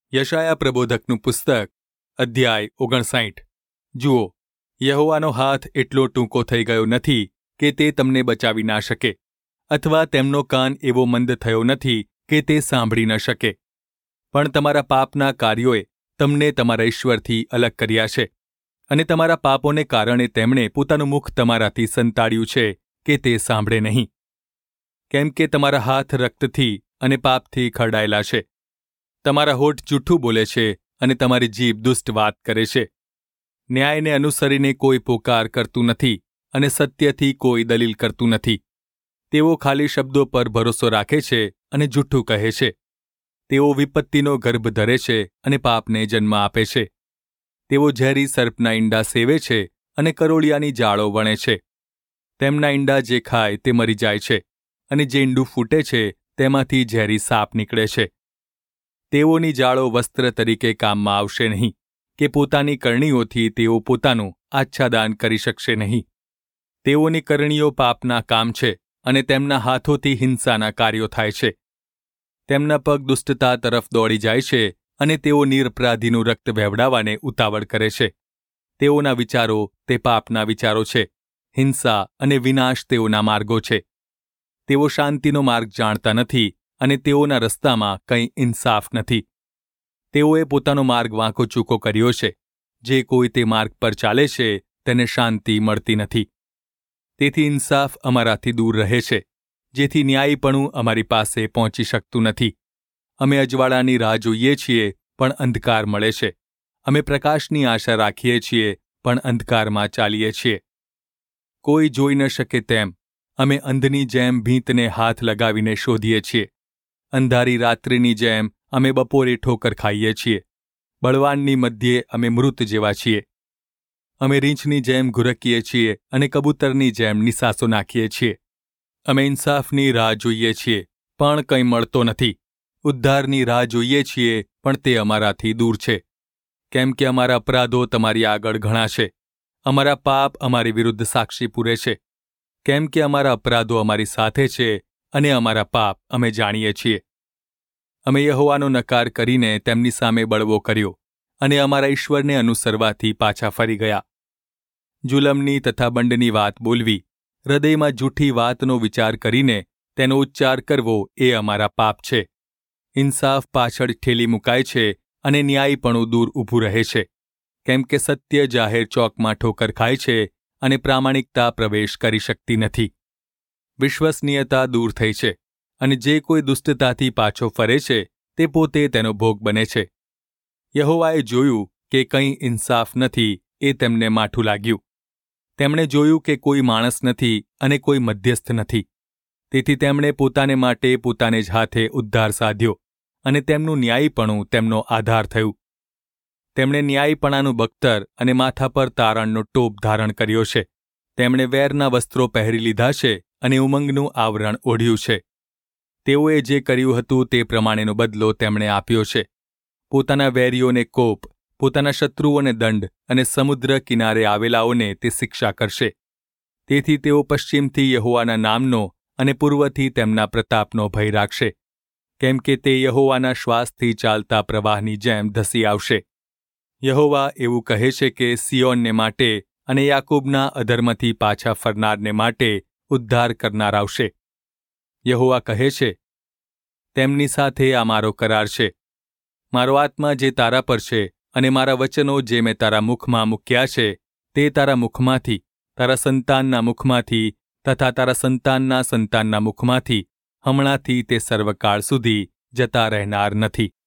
યશાયા પ્રબોધકનું પુસ્તક અધ્યાય 59। જુઓ, યહોવાનો હાથ એટલો ટૂંકો થઈ ગયો નથી કે તે તમને બચાવી ના શકે, અથવા તેમનો કાન એવો મંદ થયો નથી કે તે સાંભળી ન શકે, પણ તમારા પાપના કાર્યોએ તમને તમારા ઈશ્વરથી અલગ કર્યા છે, અને તમારા પાપોને કારણે તેમણે પોતાનું મુખ તમારાથી સંતાડ્યું છે કે તે સાંભળે નહીં, કેમ કે તમારા હાથ રક્તથી અને પાપથી ખરડાયેલા છે. તમારા હોઠ જૂઠું બોલે છે અને તમારી જીભ દુષ્ટ વાત કરે છે. ન્યાયને અનુસરીને કોઈ પોકાર કરતું નથી અને સત્યથી કોઈ દલીલ કરતું નથી. તેઓ ખાલી શબ્દો પર ભરોસો રાખે છે અને જૂઠું કહે છે. તેઓ વિપત્તિનો ગર્ભ ધરે છે અને પાપને જન્મ આપે છે. તેઓ ઝેરી સર્પના ઈંડા સેવે છે અને કરોળિયાની જાળો વણે છે. તેમના ઈંડા જે ખાય તે મરી જાય છે, અને જે ઈંડું ફૂટે છે તેમાંથી ઝેરી સાપ નીકળે છે. તેઓની જાળો વસ્ત્ર તરીકે કામમાં આવશે નહીં, કે પોતાની કરણીઓથી તેઓ પોતાનું આચ્છાદન કરી શકશે નહીં. તેઓની કરણીઓ પાપના કામ છે, અને તેમના હાથોથી હિંસાના કાર્યો થાય છે. તેમના પગ દુષ્ટતા તરફ દોડી જાય છે, અને તેઓ નિરપરાધીનું રક્ત વહેવડાવવાને ઉતાવળ કરે છે. તેઓના વિચારો તે પાપના વિચારો છે. હિંસા અને વિનાશ તેઓના માર્ગો છે. તેઓ શાંતિનો માર્ગ જાણતા નથી, અને તેઓના રસ્તામાં કંઈ ઇન્સાફ નથી. તેઓએ પોતાનો માર્ગ વાંકો ચૂકો કર્યો છે. જે કોઈ તે માર્ગ પર ચાલે છે તેને શાંતિ મળતી નથી. તેથી ઇન્સાફ અમારાથી દૂર રહે છે, જેથી ન્યાયીપણું અમારી પાસે પહોંચી શકતું નથી. અમે અજવાળાની રાહ જોઈએ છીએ, પણ અંધકાર મળે છે. અમે પ્રકાશની આશા રાખીએ છીએ, પણ અંધકારમાં ચાલીએ છીએ. કોઈ જોઈ ન શકે તેમ અમે અંધની જેમ ભીંતને હાથ લગાવીને શોધીએ છીએ. અંધારી રાત્રિની જેમ અમે બપોરે ઠોકર ખાઈએ છીએ. બળવાનની મધ્યે અમે મૃત જેવા છીએ. અમે રીંછની જેમ ઘુરકીએ છીએ અને કબૂતરની જેમ નિસાસો નાખીએ છીએ. અમે ઇન્સાફની રાહ જોઈએ છીએ, પણ કંઈ મળતો નથી. ઉદ્ધારની રાહ જોઈએ છીએ, પણ તે અમારાથી દૂર છે. કેમ કે અમારા અપરાધો તમારી આગળ ઘણા છે. અમારા પાપ અમારી વિરુદ્ધ સાક્ષી પૂરે છે. કેમ કે અમારા અપરાધો અમારી સાથે છે, અને અમારા પાપ અમે જાણીએ છીએ. અમે યહોવાનો નકાર કરીને તેમની સામે બળવો કર્યો, અને અમારા ઈશ્વરને અનુસરવાથી પાછા ફરી ગયા. જુલમની તથા બંડની વાત બોલવી, હૃદયમાં જૂઠી વાતનો વિચાર કરીને તેનો ઉચ્ચાર કરવો એ અમારા પાપ છે. ઇન્સાફ પાછળ ઠેલી મુકાય છે, અને ન્યાયીપણું દૂર ઊભું રહે છે. કેમ કે સત્ય જાહેર ચોકમાં ઠોકર ખાય છે, અને પ્રામાણિકતા પ્રવેશ કરી શકતી નથી. વિશ્વસનીયતા દૂર થઈ છે, અને જે કોઈ દુષ્ટતાથી પાછો ફરે છે તે પોતે તેનો ભોગ બને છે. યહોવાએ જોયું કે કંઈ ઇન્સાફ નથી, એ તેમને માઠું લાગ્યું. તેમણે જોયું કે કોઈ માણસ નથી અને કોઈ મધ્યસ્થ નથી. તેથી તેમણે પોતાને માટે પોતાને જ હાથે ઉદ્ધાર સાધ્યો, અને તેમનું ન્યાયીપણું તેમનો આધાર થયું. તેમણે ન્યાયીપણાનું બખ્તર અને માથા પર તારણનો ટોપ ધારણ કર્યો છે. તેમણે વેરના વસ્ત્રો પહેરી લીધા છે અને ઉમંગનું આવરણ ઓઢ્યું છે. તેઓએ જે કર્યું હતું તે પ્રમાણેનો બદલો તેમણે આપ્યો છે. પોતાના વેરીઓને કોપ, પોતાના શત્રુઓને દંડ, અને સમુદ્ર કિનારે આવેલાઓને તે શિક્ષા કરશે. તેથી તેઓ પશ્ચિમથી યહોવાના નામનો અને પૂર્વથી તેમના પ્રતાપનો ભય રાખશે. કેમ કે તે યહોવાના શ્વાસથી ચાલતા પ્રવાહની જેમ ધસી આવશે. યહોવા એવું કહે છે કે સિયોનને માટે અને યાકૂબના અધર્મથી પાછા ફરનારને માટે ઉદ્ધાર કરનાર આવશે. યહોવા કહે છે, તેમની સાથે આ મારો કરાર છે. મારો આત્મા જે તારા પર છે, અને મારા વચનો જે મેં તારા મુખમાં મૂક્યા છે, તે તારા મુખમાંથી, તારા સંતાનના મુખમાંથી તથા તારા સંતાનના સંતાનના મુખમાંથી હમણાંથી તે સર્વકાળ સુધી જતા રહેનાર નથી.